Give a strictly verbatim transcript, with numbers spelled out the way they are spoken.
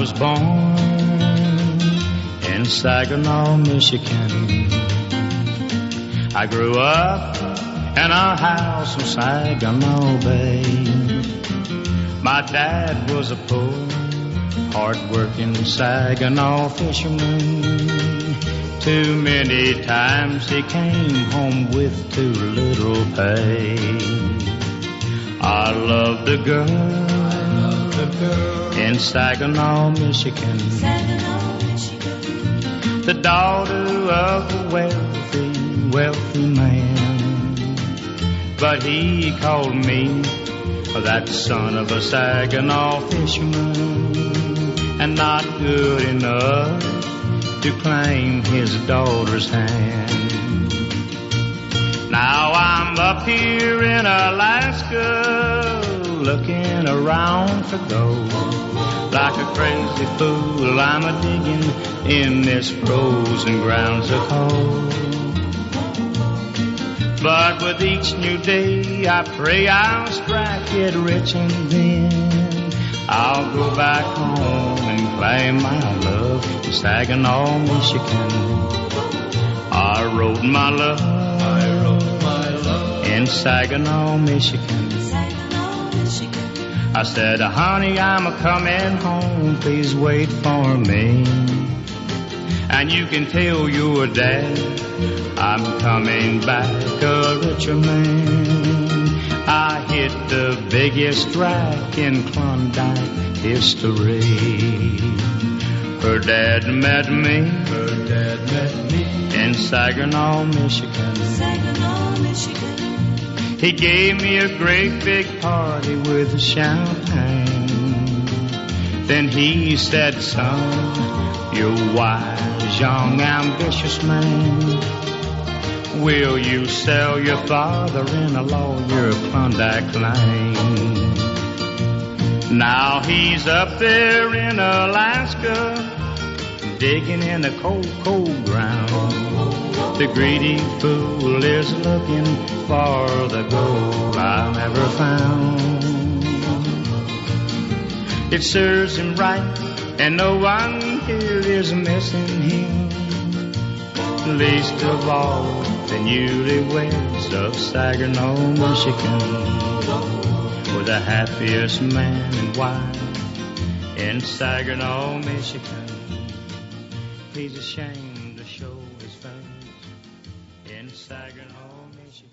was born in Saginaw, Michigan. I grew up in a house in Saginaw Bay. My dad was a poor, hard-working Saginaw fisherman. Too many times he came home with too little pay. I loved a girl, I loved a girl in Saginaw, Michigan. Saginaw, Michigan. The daughter of a wealthy, wealthy man. But he called me that son of a Saginaw fisherman, and not good enough to claim his daughter's hand. Now I'm up here in Alaska, looking around for gold. Like a crazy fool, I'm a digging in this frozen grounds of cold. But with each new day, I pray I'll strike it rich, and then I'll go back home and claim my love in Saginaw, Michigan. I wrote my love, I wrote my love in Saginaw, Michigan. Saginaw, Michigan. I said, honey, I'm a coming home, please wait for me. And you can tell your dad I'm coming back a richer man. I hit the biggest track in Klondike history. Her dad met me, her dad met me in Saginaw, Michigan. Saginaw, Michigan. He gave me a great big party with champagne. Then he said, son, you're a wise, young, ambitious man. Will you sell your father-in-law your Klondike claim? Now he's up there in Alaska, digging in the cold, cold ground. The greedy fool is looking for the gold I never found. It serves him right, and no one here is missing him, least of all the newlyweds of Saginaw, Michigan. We're the happiest man and wife in Saginaw, Michigan. He's ashamed to show his face in Saginaw, Michigan.